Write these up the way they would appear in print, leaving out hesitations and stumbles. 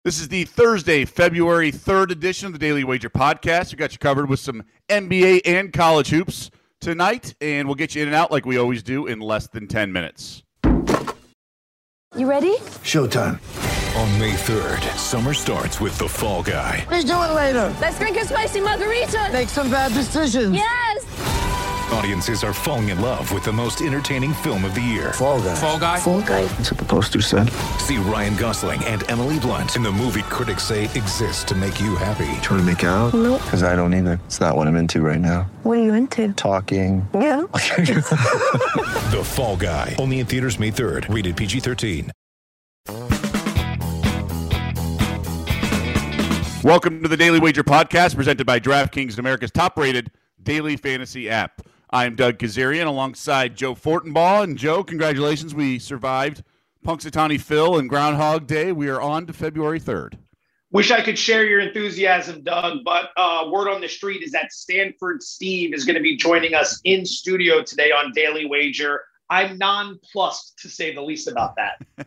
This is the Thursday, February 3rd edition of the Daily Wager Podcast. We got you covered with some NBA and college hoops tonight, and we'll get you in and out like we always do in less than 10 minutes. You ready? Showtime. On May 3rd, summer starts with The Fall Guy. Let's do it later. Let's drink a spicy margarita. Make some bad decisions. Yes! Audiences are falling in love with the most entertaining film of the year. Fall Guy. Fall Guy? Fall guy. That's what the poster said. See Ryan Gosling and Emily Blunt in the movie critics say exists to make you happy. Trying to make it out? Nope. Because I don't either. It's not what I'm into right now. What are you into? Talking. Yeah. The Fall Guy. Only in theaters May 3rd. Rated PG-13. Welcome to the Daily Wager Podcast, presented by DraftKings, America's top-rated daily fantasy app. I'm Doug Kazarian alongside Joe Fortenbaugh. And Joe, congratulations. We survived Punxsutawney Phil and Groundhog Day. We are on to February 3rd. Wish I could share your enthusiasm, Doug, but word on the street is that Stanford Steve is going to be joining us in studio today on Daily Wager. I'm nonplussed, to say the least, about that.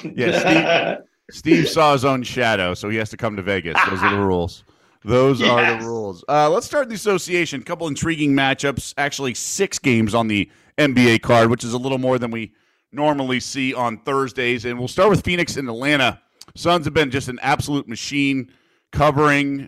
Yeah, Steve saw his own shadow, so he has to come to Vegas. Those are the rules. Those are the rules. Let's start the association. A couple intriguing matchups. Actually, 6 games on the NBA card, which is a little more than we normally see on Thursdays. And we'll start with Phoenix and Atlanta. Suns have been just an absolute machine winning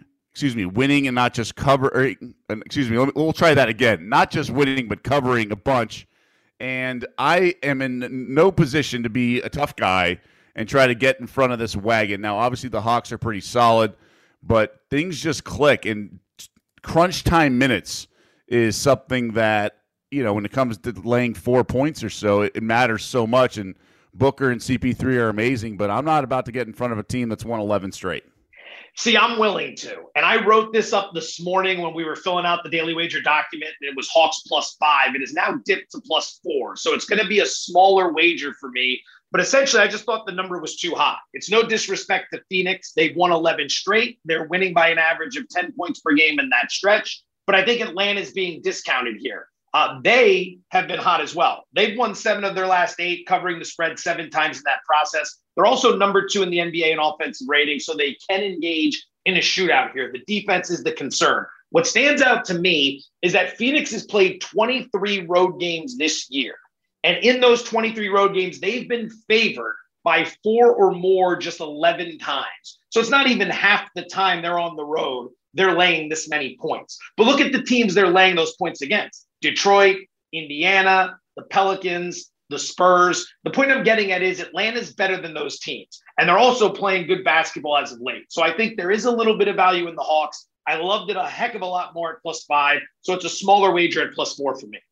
and not just covering. We'll try that again. Not just winning, but covering a bunch. And I am in no position to be a tough guy and try to get in front of this wagon. Now, obviously, the Hawks are pretty solid, but things just click. And crunch time minutes is something that, when it comes to laying 4 points or so, it matters so much. And Booker and CP3 are amazing, but I'm not about to get in front of a team that's won 11 straight. See, I'm willing to. And I wrote this up this morning when we were filling out the Daily Wager document, and it was Hawks +5. It is now dipped to +4. So it's going to be a smaller wager for me. But essentially, I just thought the number was too high. It's no disrespect to Phoenix. They've won 11 straight. They're winning by an average of 10 points per game in that stretch. But I think Atlanta is being discounted here. They have been hot as well. They've won 7 of their last 8, covering the spread 7 times in that process. They're also number 2 in the NBA in offensive rating, so they can engage in a shootout here. The defense is the concern. What stands out to me is that Phoenix has played 23 road games this year. And in those 23 road games, they've been favored by 4 or more just 11 times. So it's not even half the time they're on the road, they're laying this many points. But look at the teams they're laying those points against. Detroit, Indiana, the Pelicans, the Spurs. The point I'm getting at is Atlanta's better than those teams. And they're also playing good basketball as of late. So I think there is a little bit of value in the Hawks. I loved it a heck of a lot more at +5. So it's a smaller wager at +4 for me.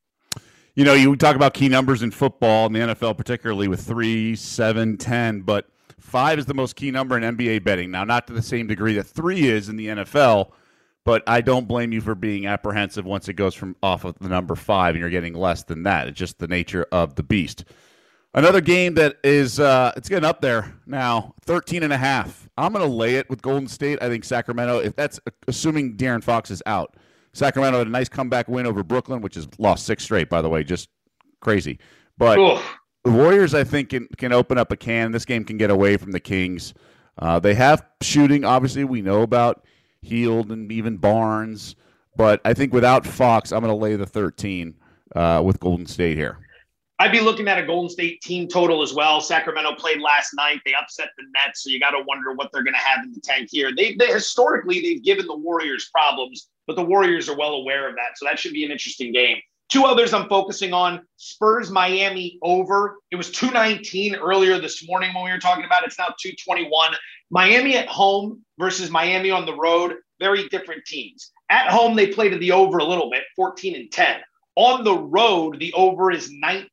You talk about key numbers in football, in the NFL particularly, with 3, 7, 10, but 5 is the most key number in NBA betting. Now, not to the same degree that 3 is in the NFL, but I don't blame you for being apprehensive once it goes from off of the number 5 and you're getting less than that. It's just the nature of the beast. Another game that is it's getting up there now, 13.5. I'm going to lay it with Golden State. I think Sacramento, if that's assuming De'Aaron Fox is out. Sacramento had a nice comeback win over Brooklyn, which has lost 6 straight, by the way, just crazy. But the Warriors, I think, can open up a can. This game can get away from the Kings. They have shooting, obviously, we know about Hield and even Barnes. But I think without Fox, I'm going to lay the 13 with Golden State here. I'd be looking at a Golden State team total as well. Sacramento played last night. They upset the Nets, so you got to wonder what they're going to have in the tank here. They historically, they've given the Warriors problems, but the Warriors are well aware of that, so that should be an interesting game. 2 others I'm focusing on, Spurs-Miami over. It was 219 earlier this morning when we were talking about it. It's now 221. Miami at home versus Miami on the road, very different teams. At home, they played to the over a little bit, 14-10. On the road, the over is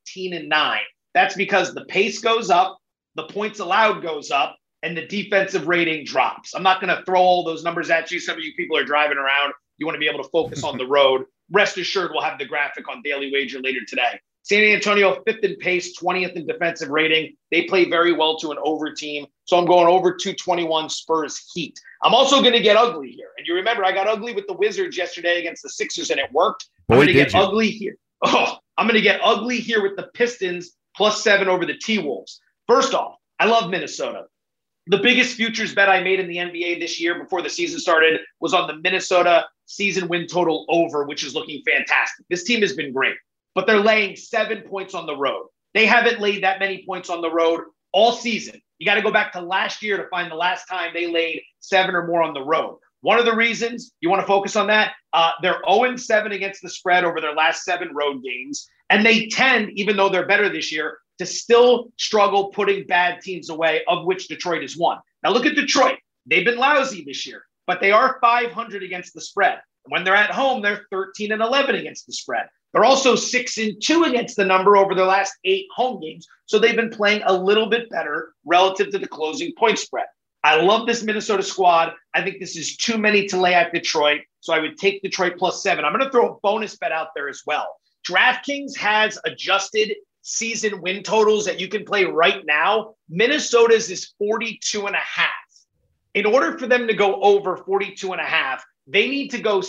19-9. That's because the pace goes up, the points allowed goes up, and the defensive rating drops. I'm not going to throw all those numbers at you. Some of you people are driving around. You want to be able to focus on the road. Rest assured, we'll have the graphic on Daily Wager later today. San Antonio, 5th in pace, 20th in defensive rating. They play very well to an over team. So I'm going over 221 Spurs Heat. I'm also going to get ugly here. And you remember, I got ugly with the Wizards yesterday against the Sixers, and it worked. I'm going to get ugly here. I'm going to get ugly here with the Pistons +7 over the T-Wolves. First off, I love Minnesota. The biggest futures bet I made in the NBA this year before the season started was on the Minnesota season win total over, which is looking fantastic. This team has been great, but they're laying 7 points on the road. They haven't laid that many points on the road all season. You got to go back to last year to find the last time they laid 7 or more on the road. One of the reasons you want to focus on that, they're 0-7 against the spread over their last 7 road games. And they tend, even though they're better this year, to still struggle putting bad teams away, of which Detroit is one. Now look at Detroit. They've been lousy this year, but they are 500 against the spread. When they're at home, they're 13-11 against the spread. They're also 6-2 against the number over their last 8 home games. So they've been playing a little bit better relative to the closing point spread. I love this Minnesota squad. I think this is too many to lay at Detroit. So I would take Detroit +7. I'm going to throw a bonus bet out there as well. DraftKings has adjusted season win totals that you can play right now. Minnesota's is 42.5. In order for them to go over 42.5, they need to go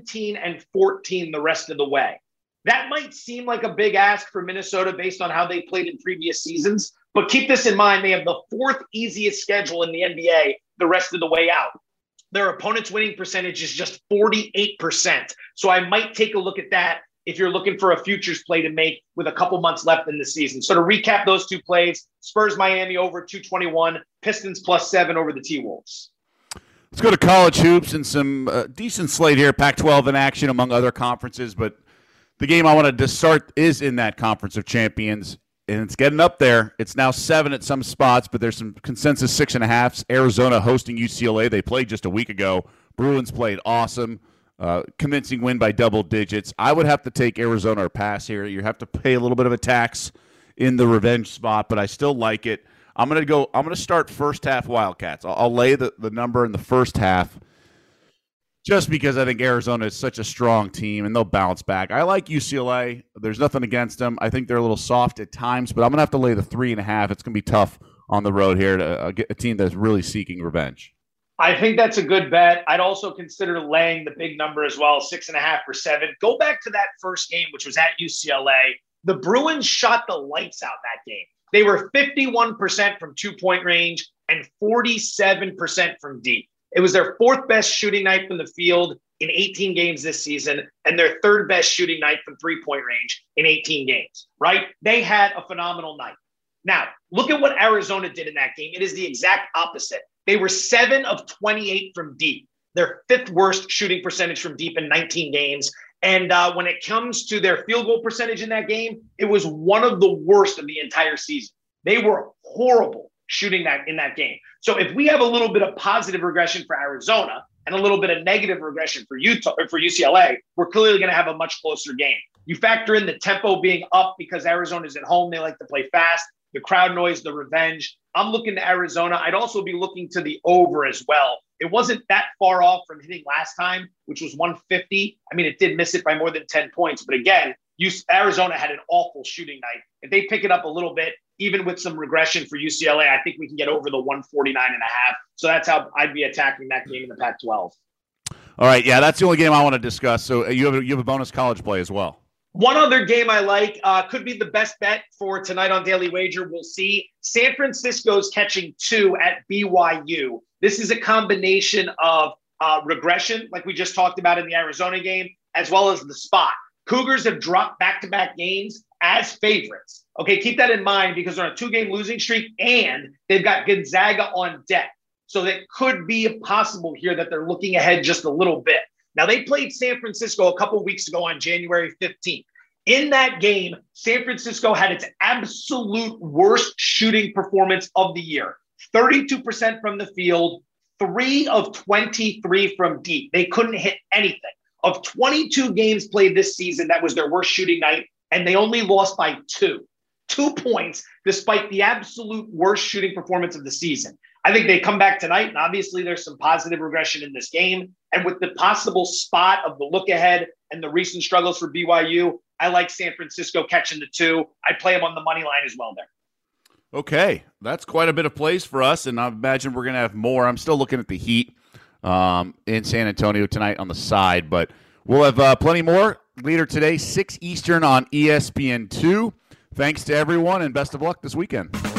17-14 the rest of the way. That might seem like a big ask for Minnesota based on how they played in previous seasons, but keep this in mind. They have the 4th easiest schedule in the NBA the rest of the way out. Their opponent's winning percentage is just 48%. So I might take a look at that if you're looking for a futures play to make with a couple months left in the season. So to recap those 2 plays, Spurs Miami over 221, Pistons +7 over the T-Wolves. Let's go to college hoops and some decent slate here. Pac-12 in action among other conferences, but the game I wanted to start is in that Conference of Champions, and it's getting up there. It's now 7 at some spots, but there's some consensus 6.5. Arizona hosting UCLA. They played just a week ago. Bruins played awesome. Convincing win by double digits. I would have to take Arizona or pass here. You have to pay a little bit of a tax in the revenge spot, but I still like it. I'm gonna start first half Wildcats. I'll lay the number in the first half just because I think Arizona is such a strong team and they'll bounce back. I like UCLA. There's nothing against them. I think they're a little soft at times, but I'm gonna have to lay the 3.5. It's gonna be tough on the road here to get a team that's really seeking revenge. I think that's a good bet. I'd also consider laying the big number as well, 6.5 or 7. Go back to that first game, which was at UCLA. The Bruins shot the lights out that game. They were 51% from 2-point range and 47% from deep. It was their 4th best shooting night from the field in 18 games this season and their 3rd best shooting night from 3-point range in 18 games, right? They had a phenomenal night. Now, look at what Arizona did in that game. It is the exact opposite. They were 7 of 28 from deep, their 5th worst shooting percentage from deep in 19 games. And when it comes to their field goal percentage in that game, it was one of the worst of the entire season. They were horrible shooting that in that game. So if we have a little bit of positive regression for Arizona and a little bit of negative regression for UCLA, we're clearly going to have a much closer game. You factor in the tempo being up because Arizona's at home. They like to play fast. The crowd noise, the revenge. I'm looking to Arizona. I'd also be looking to the over as well. It wasn't that far off from hitting last time, which was 150. I mean, it did miss it by more than 10 points. But again, Arizona had an awful shooting night. If they pick it up a little bit, even with some regression for UCLA, I think we can get over the 149.5. So that's how I'd be attacking that game in the Pac-12. All right, yeah, that's the only game I want to discuss. So you have a bonus college play as well. One other game I like could be the best bet for tonight on Daily Wager. We'll see. San Francisco's catching 2 at BYU. This is a combination of regression, like we just talked about in the Arizona game, as well as the spot. Cougars have dropped back-to-back games as favorites. Okay, keep that in mind because they're on a 2-game losing streak and they've got Gonzaga on deck. So that could be possible here that they're looking ahead just a little bit. Now, they played San Francisco a couple of weeks ago on January 15th. In that game, San Francisco had its absolute worst shooting performance of the year. 32% from the field, 3 of 23 from deep. They couldn't hit anything. Of 22 games played this season, that was their worst shooting night, and they only lost by 2. 2 points, despite the absolute worst shooting performance of the season. I think they come back tonight, and obviously there's some positive regression in this game. And with the possible spot of the look ahead and the recent struggles for BYU, I like San Francisco catching the 2. I play them on the money line as well there. Okay, that's quite a bit of plays for us, and I imagine we're going to have more. I'm still looking at the Heat in San Antonio tonight on the side, but we'll have plenty more later today, 6 Eastern on ESPN2. Thanks to everyone, and best of luck this weekend.